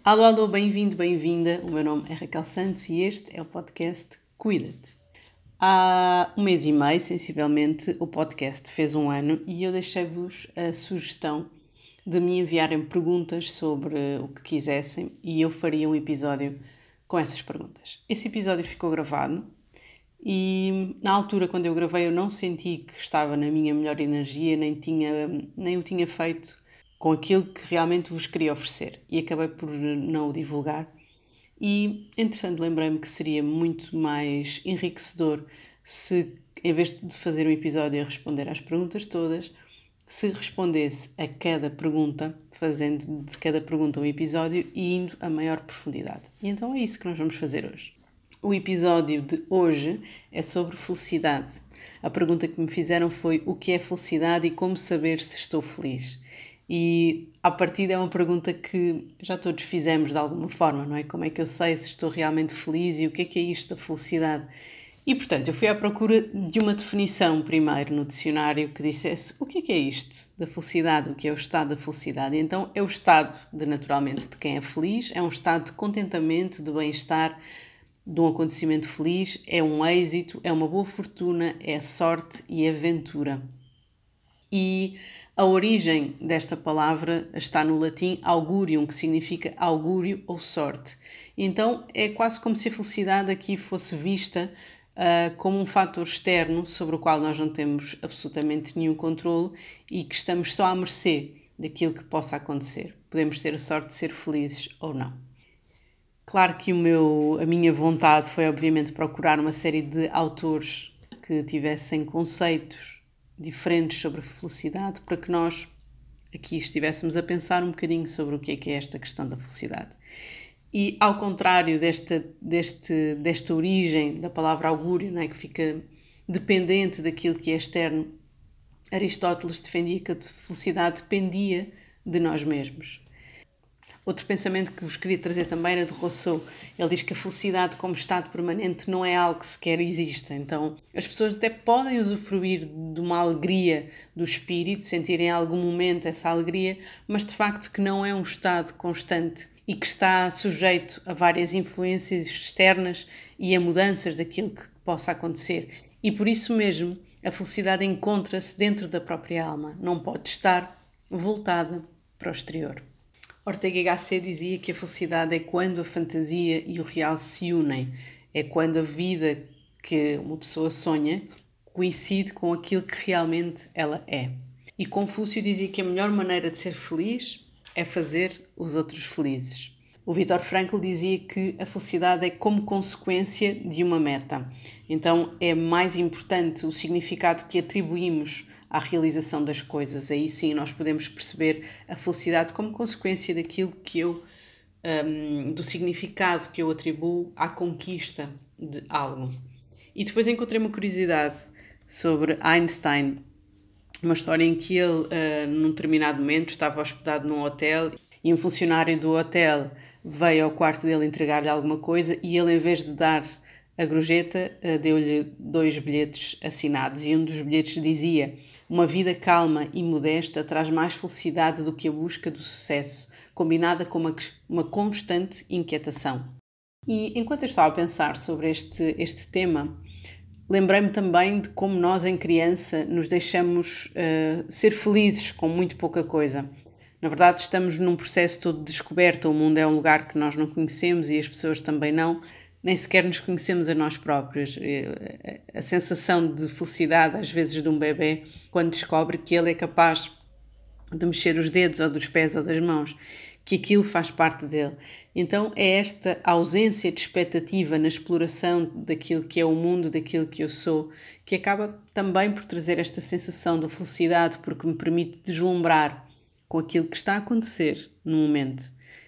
Alô, alô, bem-vindo, bem-vinda. O meu nome é Raquel Santos e este é o podcast Cuida-te. Há um mês e meio, sensivelmente, o podcast fez um ano e eu deixei-vos a sugestão de me enviarem perguntas sobre o que quisessem e eu faria um episódio com essas perguntas. Esse episódio ficou gravado e na altura, quando eu gravei, eu não senti que estava na minha melhor energia, nem o tinha feito com aquilo que realmente vos queria oferecer e acabei por não o divulgar. E, entretanto, lembrei-me que seria muito mais enriquecedor se, em vez de fazer um episódio a responder às perguntas todas, se respondesse a cada pergunta, fazendo de cada pergunta um episódio e indo a maior profundidade. E então é isso que nós vamos fazer hoje. O episódio de hoje é sobre felicidade. A pergunta que me fizeram foi: o que é felicidade e como saber se estou feliz? E à partida é uma pergunta que já todos fizemos de alguma forma, não é? Como é que eu sei se estou realmente feliz e o que é isto da felicidade? E portanto, eu fui à procura de uma definição primeiro no dicionário que dissesse o que é isto da felicidade, o que é o estado da felicidade. E então é o estado de, naturalmente, de quem é feliz, é um estado de contentamento, de bem-estar, de um acontecimento feliz, é um êxito, é uma boa fortuna, é sorte e aventura. E a origem desta palavra está no latim augurium, que significa augúrio ou sorte. Então é quase como se a felicidade aqui fosse vista como um fator externo sobre o qual nós não temos absolutamente nenhum controle e que estamos só à mercê daquilo que possa acontecer. Podemos ter a sorte de ser felizes ou não. Claro que a minha vontade foi, obviamente, procurar uma série de autores que tivessem conceitos diferentes sobre a felicidade para que nós aqui estivéssemos a pensar um bocadinho sobre o que é esta questão da felicidade. E ao contrário desta origem da palavra augúrio, não é, que fica dependente daquilo que é externo, Aristóteles defendia que a felicidade dependia de nós mesmos. Outro pensamento que vos queria trazer também era de Rousseau. Ele diz que a felicidade como estado permanente não é algo que sequer exista. Então, as pessoas até podem usufruir de uma alegria do espírito, sentirem em algum momento essa alegria, mas de facto que não é um estado constante e que está sujeito a várias influências externas e a mudanças daquilo que possa acontecer. E por isso mesmo, a felicidade encontra-se dentro da própria alma, não pode estar voltada para o exterior. Ortega y Gasset dizia que a felicidade é quando a fantasia e o real se unem. É quando a vida que uma pessoa sonha coincide com aquilo que realmente ela é. E Confúcio dizia que a melhor maneira de ser feliz é fazer os outros felizes. O Viktor Frankl dizia que a felicidade é como consequência de uma meta. Então é mais importante o significado que atribuímos à realização das coisas. Aí sim nós podemos perceber a felicidade como consequência daquilo que do significado que eu atribuo à conquista de algo. E depois encontrei uma curiosidade sobre Einstein, uma história em que ele, num determinado momento, estava hospedado num hotel e um funcionário do hotel veio ao quarto dele entregar-lhe alguma coisa e ele, em vez de dar a gorjeta, deu-lhe 2 bilhetes assinados e um dos bilhetes dizia: uma vida calma e modesta traz mais felicidade do que a busca do sucesso, combinada com uma constante inquietação. E enquanto eu estava a pensar sobre este tema, lembrei-me também de como nós, em criança, nos deixamos ser felizes com muito pouca coisa. Na verdade, estamos num processo todo de descoberta. O mundo é um lugar que nós não conhecemos e as pessoas também não. Nem sequer nos conhecemos a nós próprios. A sensação de felicidade, às vezes, de um bebê, quando descobre que ele é capaz de mexer os dedos ou dos pés ou das mãos, que aquilo faz parte dele. Então é esta ausência de expectativa na exploração daquilo que é o mundo, daquilo que eu sou, que acaba também por trazer esta sensação de felicidade, porque me permite deslumbrar com aquilo que está a acontecer no momento.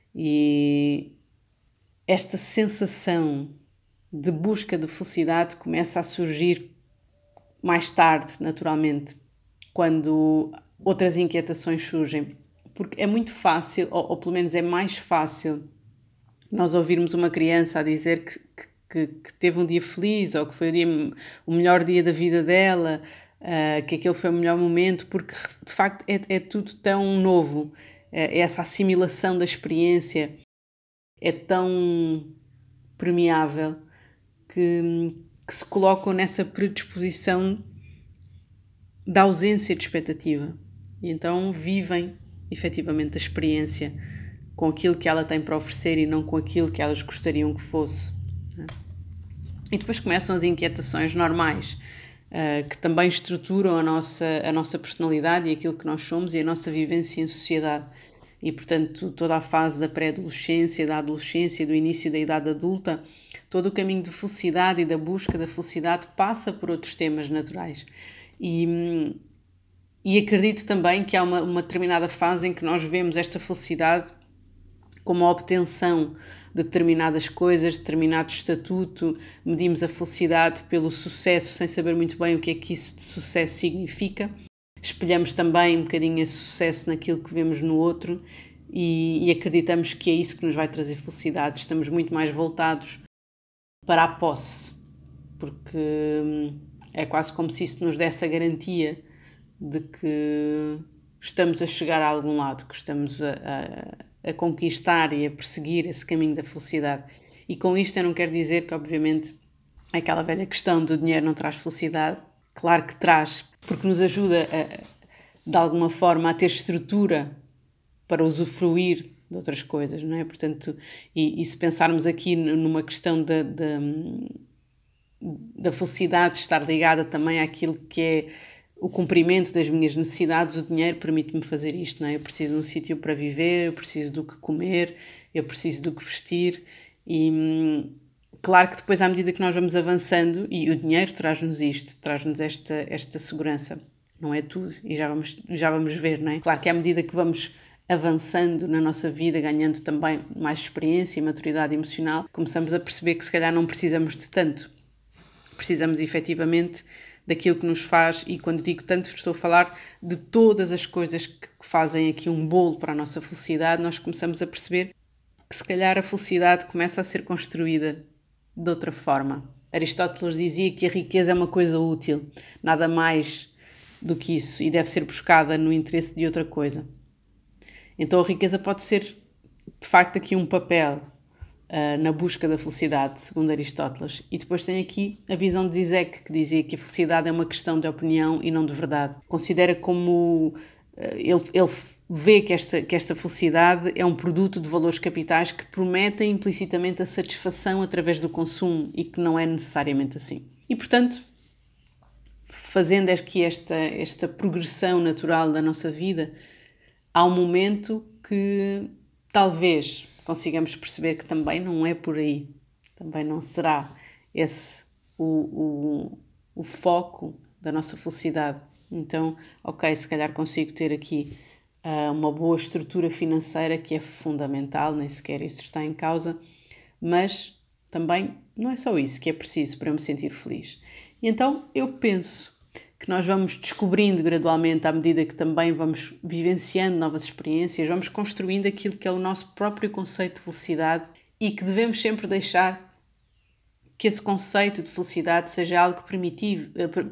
E esta sensação de busca de felicidade começa a surgir mais tarde, naturalmente, quando outras inquietações surgem. Porque é muito fácil, ou pelo menos é mais fácil, nós ouvirmos uma criança a dizer que teve um dia feliz ou que foi o melhor dia da vida dela, que aquele foi o melhor momento, porque de facto é tudo tão novo, essa assimilação da experiência é tão permeável que se colocam nessa predisposição da ausência de expectativa. E então vivem, efetivamente, a experiência com aquilo que ela tem para oferecer e não com aquilo que elas gostariam que fosse. E depois começam as inquietações normais, que também estruturam a nossa personalidade e aquilo que nós somos e a nossa vivência em sociedade. E, portanto, toda a fase da pré-adolescência, da adolescência, do início da idade adulta, todo o caminho de felicidade e da busca da felicidade passa por outros temas naturais. E acredito também que há uma determinada fase em que nós vemos esta felicidade como a obtenção de determinadas coisas, determinado estatuto, medimos a felicidade pelo sucesso sem saber muito bem o que é que isso de sucesso significa. Espelhamos também um bocadinho esse sucesso naquilo que vemos no outro e acreditamos que é isso que nos vai trazer felicidade. Estamos muito mais voltados para a posse, porque é quase como se isso nos desse a garantia de que estamos a chegar a algum lado, que estamos a conquistar e a perseguir esse caminho da felicidade. E com isto eu não quero dizer que, obviamente, aquela velha questão do dinheiro não traz felicidade. Claro que traz, porque nos ajuda, de alguma forma, a ter estrutura para usufruir de outras coisas, não é? Portanto, e se pensarmos aqui numa questão da felicidade estar ligada também àquilo que é o cumprimento das minhas necessidades, o dinheiro permite-me fazer isto, não é? Eu preciso de um sítio para viver, eu preciso do que comer, eu preciso do que vestir e claro que depois à medida que nós vamos avançando, e o dinheiro traz-nos isto, traz-nos esta segurança, não é tudo, e já vamos ver, não é? Claro que à medida que vamos avançando na nossa vida, ganhando também mais experiência e maturidade emocional, começamos a perceber que se calhar não precisamos de tanto. Precisamos efetivamente daquilo que nos faz, e quando digo tanto estou a falar de todas as coisas que fazem aqui um bolo para a nossa felicidade, nós começamos a perceber que se calhar a felicidade começa a ser construída de outra forma. Aristóteles dizia que a riqueza é uma coisa útil, nada mais do que isso, e deve ser buscada no interesse de outra coisa. Então a riqueza pode ser, de facto, aqui um papel na busca da felicidade, segundo Aristóteles. E depois tem aqui a visão de Zizek, que dizia que a felicidade é uma questão de opinião e não de verdade. Considera como... ele vê que esta felicidade é um produto de valores capitais que prometem implicitamente a satisfação através do consumo e que não é necessariamente assim. E, portanto, fazendo aqui esta progressão natural da nossa vida, há um momento que talvez consigamos perceber que também não é por aí, também não será esse o foco da nossa felicidade. Então, ok, se calhar consigo ter aqui uma boa estrutura financeira, que é fundamental, nem sequer isso está em causa, mas também não é só isso que é preciso para eu me sentir feliz. E então eu penso que nós vamos descobrindo gradualmente, à medida que também vamos vivenciando novas experiências, vamos construindo aquilo que é o nosso próprio conceito de felicidade e que devemos sempre deixar que esse conceito de felicidade seja algo primitivo,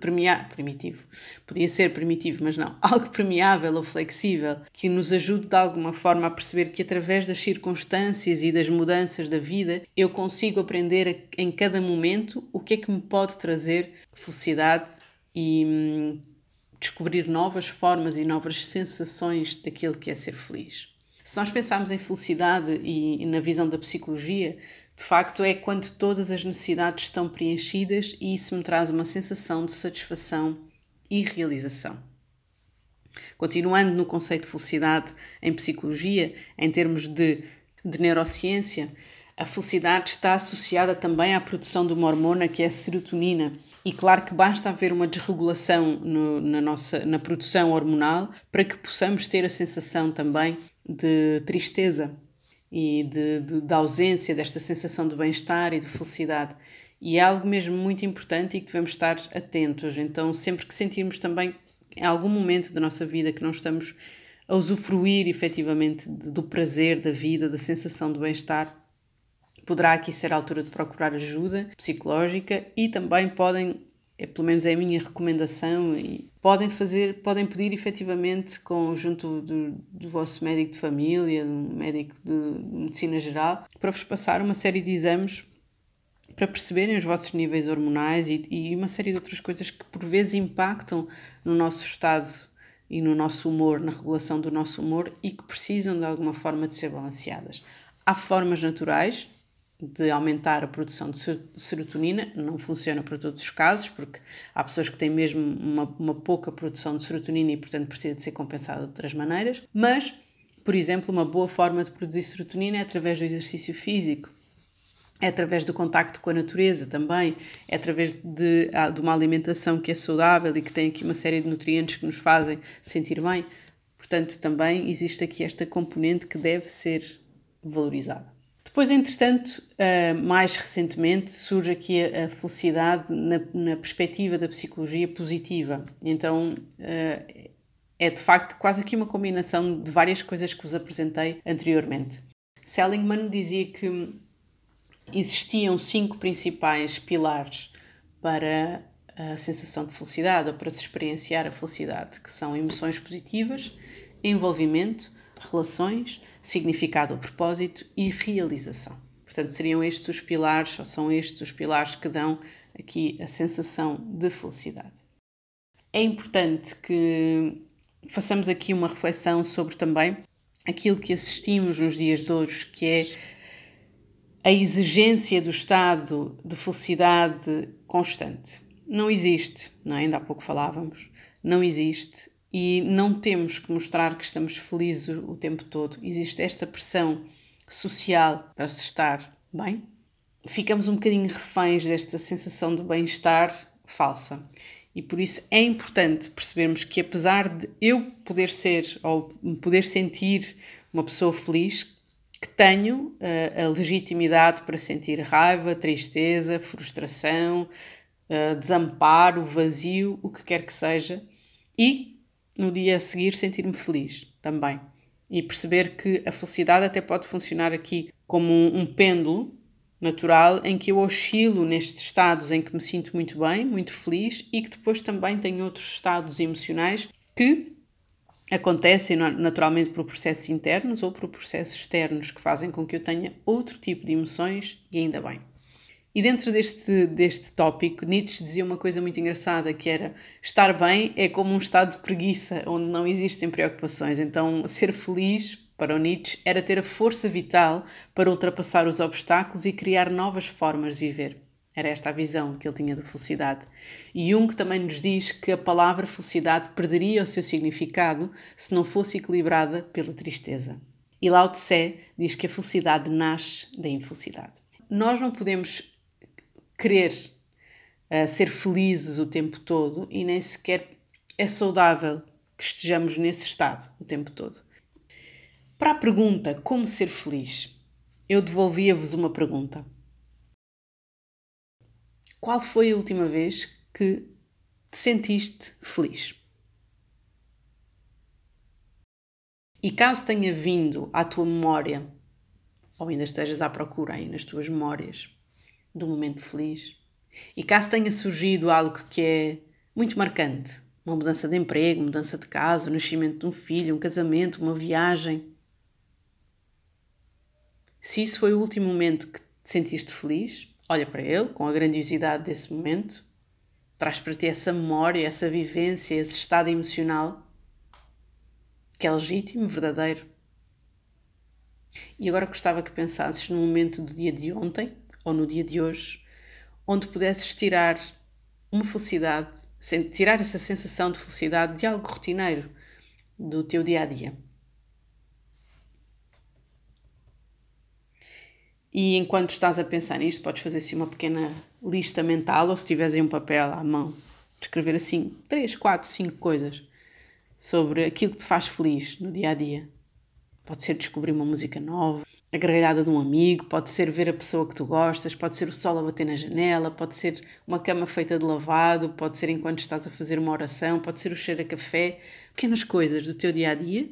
podia ser primitivo, mas não, algo permeável ou flexível, que nos ajude de alguma forma a perceber que através das circunstâncias e das mudanças da vida, eu consigo aprender em cada momento o que é que me pode trazer felicidade e descobrir novas formas e novas sensações daquilo que é ser feliz. Se nós pensarmos em felicidade e na visão da psicologia, de facto é quando todas as necessidades estão preenchidas e isso me traz uma sensação de satisfação e realização. Continuando no conceito de felicidade em psicologia, em termos de neurociência, a felicidade está associada também à produção de uma hormona que é a serotonina. E claro que basta haver uma desregulação na produção hormonal para que possamos ter a sensação também de tristeza e da ausência desta sensação de bem-estar e de felicidade. E é algo mesmo muito importante e que devemos estar atentos. Então, sempre que sentirmos também em algum momento da nossa vida que não estamos a usufruir efetivamente do prazer da vida, da sensação de bem-estar, poderá aqui ser a altura de procurar ajuda psicológica e também podem pelo menos é a minha recomendação, e podem pedir efetivamente junto do vosso médico de família, um médico de medicina geral, para vos passar uma série de exames para perceberem os vossos níveis hormonais e uma série de outras coisas que por vezes impactam no nosso estado e no nosso humor, na regulação do nosso humor, e que precisam de alguma forma de ser balanceadas. Há formas naturais de aumentar a produção de serotonina, não funciona para todos os casos, porque há pessoas que têm mesmo uma pouca produção de serotonina e, portanto, precisa de ser compensada de outras maneiras, mas, por exemplo, uma boa forma de produzir serotonina é através do exercício físico, é através do contacto com a natureza também, é através de uma alimentação que é saudável e que tem aqui uma série de nutrientes que nos fazem sentir bem. Portanto, também existe aqui esta componente que deve ser valorizada. Depois, entretanto, mais recentemente, surge aqui a felicidade na perspectiva da psicologia positiva. Então, é de facto quase aqui uma combinação de várias coisas que vos apresentei anteriormente. Seligman dizia que existiam 5 principais pilares para a sensação de felicidade ou para se experienciar a felicidade, que são emoções positivas, envolvimento, relações, significado ou propósito e realização. Portanto, seriam estes os pilares, ou são estes os pilares que dão aqui a sensação de felicidade. É importante que façamos aqui uma reflexão sobre também aquilo que assistimos nos dias de hoje, que é a exigência do estado de felicidade constante. Não existe, não é? Ainda há pouco falávamos, não existe e não temos que mostrar que estamos felizes o tempo todo. Existe esta pressão social para se estar bem. Ficamos um bocadinho reféns desta sensação de bem-estar falsa. E por isso é importante percebermos que, apesar de eu poder ser ou poder sentir uma pessoa feliz, que tenho a legitimidade para sentir raiva, tristeza, frustração, desamparo, vazio, o que quer que seja, e no dia a seguir sentir-me feliz também. E perceber que a felicidade até pode funcionar aqui como um pêndulo natural em que eu oscilo nestes estados em que me sinto muito bem, muito feliz, e que depois também tenho outros estados emocionais que acontecem naturalmente por processos internos ou por processos externos que fazem com que eu tenha outro tipo de emoções, e ainda bem. E dentro deste tópico, Nietzsche dizia uma coisa muito engraçada, que era: estar bem é como um estado de preguiça, onde não existem preocupações. Então, ser feliz, para o Nietzsche, era ter a força vital para ultrapassar os obstáculos e criar novas formas de viver. Era esta a visão que ele tinha da felicidade. E Jung também nos diz que a palavra felicidade perderia o seu significado se não fosse equilibrada pela tristeza. E Lao Tse diz que a felicidade nasce da infelicidade. Nós não podemos querer ser felizes o tempo todo e nem sequer é saudável que estejamos nesse estado o tempo todo. Para a pergunta como ser feliz, eu devolvia-vos uma pergunta. Qual foi a última vez que te sentiste feliz? E caso tenha vindo à tua memória, ou ainda estejas à procura aí nas tuas memórias do momento feliz, e caso tenha surgido algo que é muito marcante, uma mudança de emprego, mudança de casa, o nascimento de um filho, um casamento, uma viagem, se isso foi o último momento que te sentiste feliz, olha para ele com a grandiosidade desse momento, traz para ti essa memória, essa vivência, esse estado emocional que é legítimo, verdadeiro. E agora gostava que pensasses no momento do dia de ontem ou no dia de hoje, onde pudesses tirar uma felicidade, tirar essa sensação de felicidade de algo rotineiro do teu dia a dia. E enquanto estás a pensar nisto, podes fazer assim uma pequena lista mental, ou se tiveres aí um papel à mão, escrever assim 3, 4, 5 coisas sobre aquilo que te faz feliz no dia a dia. Pode ser descobrir uma música nova, a gargalhada de um amigo, pode ser ver a pessoa que tu gostas, pode ser o sol a bater na janela, pode ser uma cama feita de lavado, pode ser enquanto estás a fazer uma oração, pode ser o cheiro a café, pequenas coisas do teu dia a dia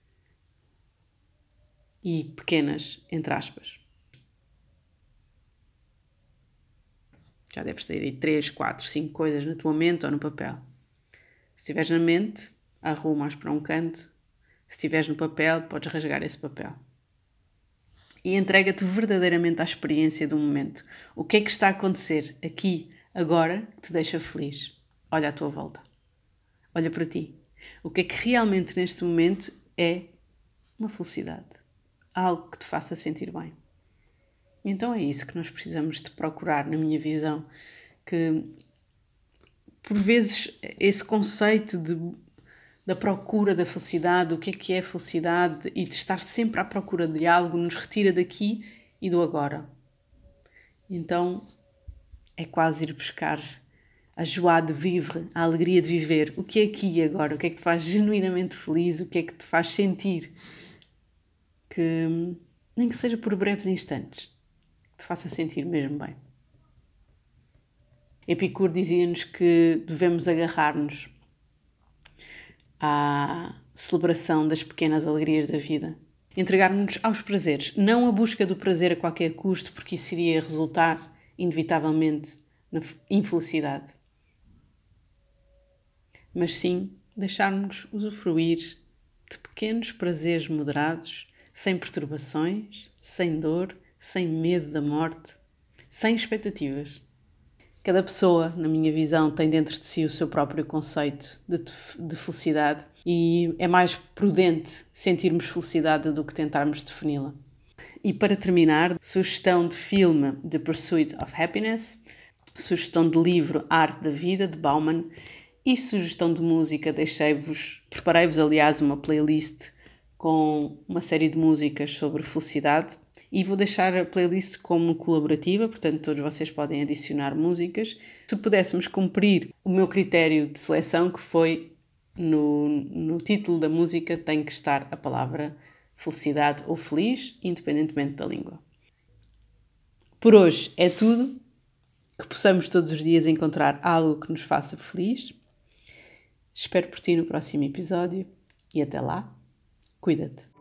e pequenas, entre aspas. Já deves ter aí 3, 4, 5 coisas na tua mente ou no papel. Se estiveres na mente, arrumas para um canto. Se estiveres no papel, podes rasgar esse papel. E entrega-te verdadeiramente à experiência do momento. O que é que está a acontecer aqui, agora, que te deixa feliz? Olha à tua volta. Olha para ti. O que é que realmente neste momento é uma felicidade? Algo que te faça sentir bem. Então é isso que nós precisamos de procurar, na minha visão, que por vezes esse conceito da procura da felicidade, o que é a felicidade e de estar sempre à procura de algo nos retira daqui e do agora. Então é quase ir buscar a joie de vivre, a alegria de viver. O que é aqui e agora? O que é que te faz genuinamente feliz? O que é que te faz sentir que, nem que seja por breves instantes, te faça sentir mesmo bem. Epicuro dizia-nos que devemos agarrar-nos à celebração das pequenas alegrias da vida. Entregar-nos aos prazeres, não a busca do prazer a qualquer custo, porque isso iria resultar, inevitavelmente, na infelicidade. Mas sim, deixar-nos usufruir de pequenos prazeres moderados, sem perturbações, sem dor, sem medo da morte, sem expectativas. Cada pessoa, na minha visão, tem dentro de si o seu próprio conceito de felicidade e é mais prudente sentirmos felicidade do que tentarmos defini-la. E para terminar, sugestão de filme The Pursuit of Happiness, sugestão de livro A Arte da Vida, de Bauman, e sugestão de música, preparei-vos aliás uma playlist com uma série de músicas sobre felicidade. E vou deixar a playlist como colaborativa, portanto todos vocês podem adicionar músicas. Se pudéssemos cumprir o meu critério de seleção, que foi no título da música tem que estar a palavra felicidade ou feliz, independentemente da língua. Por hoje é tudo. Que possamos todos os dias encontrar algo que nos faça feliz. Espero por ti no próximo episódio e até lá, cuida-te.